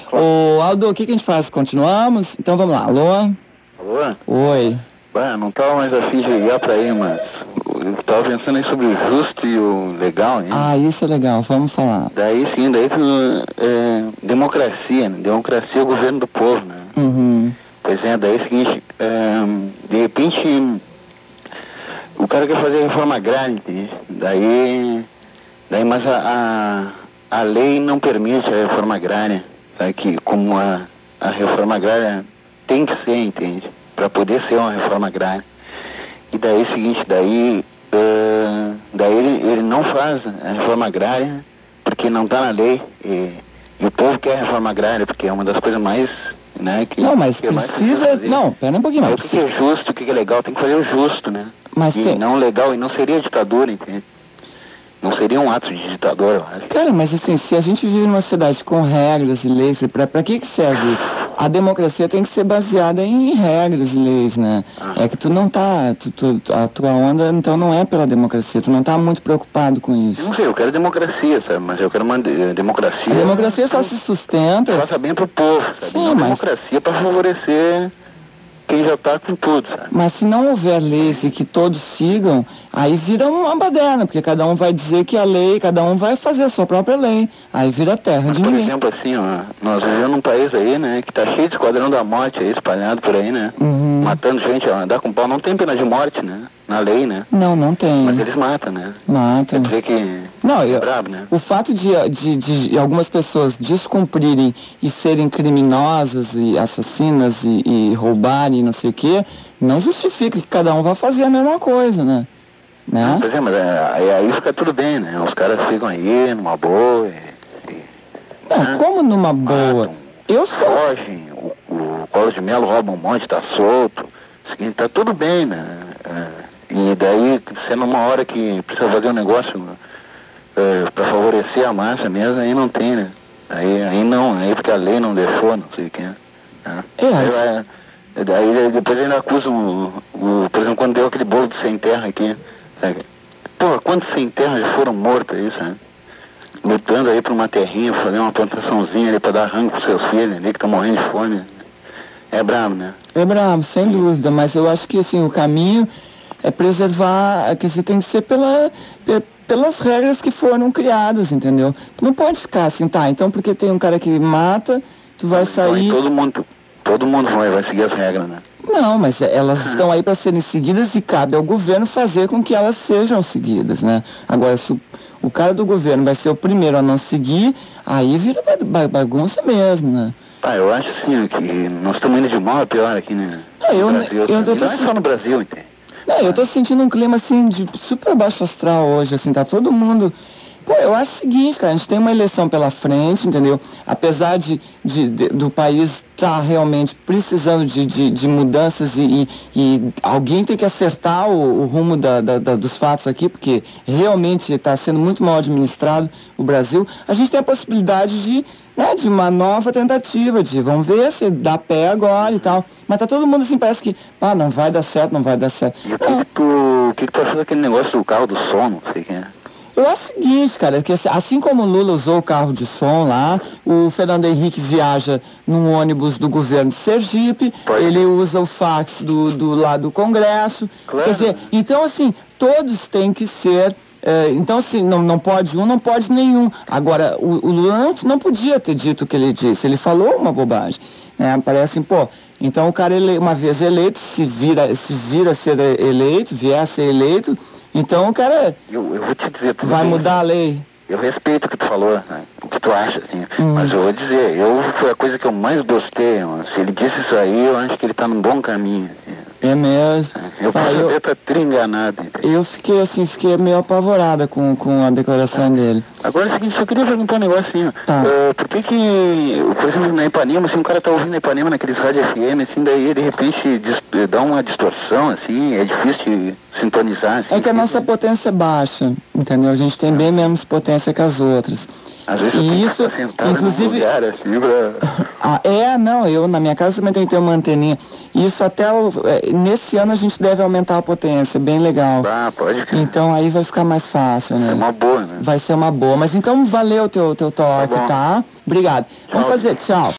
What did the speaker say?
Ô, Aldo, o que a gente faz? Continuamos? Então vamos lá. Alô? Alô? Oi. Não tava mais afim de ligar pra aí, mas eu tava pensando aí sobre o justo e o legal, hein? Ah, isso é legal, vamos falar. Daí democracia, né? Democracia é o governo do povo, né? Uhum. Pois é, daí é o seguinte, de repente o cara quer fazer a reforma agrária, entende? Mas a lei não permite a reforma agrária, sabe? Que como a reforma agrária tem que ser, entende? Para poder ser uma reforma agrária. E daí é o seguinte, ele não faz a reforma agrária porque não está na lei. E o povo quer a reforma agrária porque é uma das coisas mais, né? Não, mas precisa... Não, pera um pouquinho mais. O que é justo, o que é legal, tem que fazer o justo, né? Mas não legal, e não seria ditadura, entende? Não seria um ato de ditador, eu acho. Cara, mas assim, se a gente vive numa sociedade com regras e leis, pra que serve isso? A democracia tem que ser baseada em regras e leis, né? É que tu não tá, a tua onda então não é pela democracia, tu não tá muito preocupado com isso. Eu não sei, eu quero democracia, sabe? Mas eu quero uma democracia... A democracia só se sustenta... Faça bem pro povo, sabe? Sim, não democracia pra favorecer quem já tá com tudo, sabe? Mas se não houver leis e que todos sigam, aí vira uma baderna, porque cada um vai dizer que a lei, cada um vai fazer a sua própria lei. Aí vira terra de ninguém. Por exemplo, assim, ó, nós vivemos num país aí, né, que tá cheio de esquadrão da morte aí, espalhado por aí, né? Uhum. Matando gente, ó, andar com pau, não tem pena de morte, né? Na lei, né? Não tem. Mas eles matam, né? Matam. Quer dizer que não, é brabo, né? O fato de algumas pessoas descumprirem e serem criminosas e assassinas e roubarem e não sei o quê, não justifica que cada um vá fazer a mesma coisa, né? Pois é, mas aí fica tudo bem, né? Os caras ficam aí numa boa Não, como numa boa? Fogem, o Collor de Mello rouba um monte, tá solto. Seguinte, tá tudo bem, né? E daí, sendo uma hora que precisa fazer um negócio para favorecer a massa mesmo, aí não tem, né? Aí porque a lei não deixou, não sei o que. Daí depois ainda acusam, por exemplo, quando deu aquele bolo de sem terra aqui, sabe? Pô, quantos sem terra já foram mortos aí, sabe? Lutando aí por uma terrinha, fazer uma plantaçãozinha ali para dar rango pros seus filhos ali que estão morrendo de fome. É brabo, né? É brabo, sem dúvida, mas eu acho que assim, o caminho é preservar, que você tem que ser pelas regras que foram criadas, entendeu? Tu não pode ficar assim, tá, então porque tem um cara que mata, tu vai sair... Então, todo mundo vai seguir as regras, né? Não, mas elas estão aí para serem seguidas e cabe ao governo fazer com que elas sejam seguidas, né? Agora, se o cara do governo vai ser o primeiro a não seguir, aí vira bagunça mesmo, né? Eu acho assim que nós estamos indo de mal a pior aqui, né? Não é só no Brasil, entende? Eu tô sentindo um clima assim de super baixo astral hoje, assim, tá todo mundo... Pô, eu acho o seguinte, cara, a gente tem uma eleição pela frente, entendeu? Apesar do país estar realmente precisando de mudanças e alguém tem que acertar o rumo dos fatos aqui, porque realmente está sendo muito mal administrado o Brasil, a gente tem a possibilidade de uma nova tentativa, vamos ver se dá pé agora e tal. Mas tá todo mundo assim, parece que, não vai dar certo, não vai dar certo. E o que tu achou daquele negócio do carro do som, não sei quem é? Eu acho o seguinte, cara, que assim como o Lula usou o carro de som lá, o Fernando Henrique viaja num ônibus do governo de Sergipe, ele usa o fax do Congresso. Claro. Quer dizer, então assim, todos têm que ser... então assim, não pode um, não pode nenhum. Agora, o Lula não podia ter dito o que ele disse, ele falou uma bobagem. Parece assim, então o cara uma vez eleito, se vira a ser eleito, vier a ser eleito, então o cara eu vou te dizer, vai mudar a lei. Eu respeito o que tu falou, né? O que tu acha, assim. Mas eu vou dizer, foi a coisa que eu mais gostei. Se ele disse isso aí, eu acho que ele tá num bom caminho. Assim. É mesmo. Eu posso estar tri-enganado. Eu fiquei meio apavorada com a declaração dele. Agora é o seguinte, eu queria perguntar um negócio assim, por que, por exemplo, na Ipanema, assim, o cara tá ouvindo na Ipanema naqueles rádio FM, assim, daí de repente dá uma distorção, assim, é difícil de sintonizar. Assim, é que a nossa potência é baixa, entendeu? A gente tem bem menos potência que as outras. Às vezes e isso, inclusive, lugar, assim, eu na minha casa também tem que ter uma anteninha. Isso até nesse ano a gente deve aumentar a potência, bem legal. Pode. Então aí vai ficar mais fácil, né? É uma boa, né? Vai ser uma boa. Mas então valeu o teu toque, tá? Obrigado. Vamos fazer, tchau.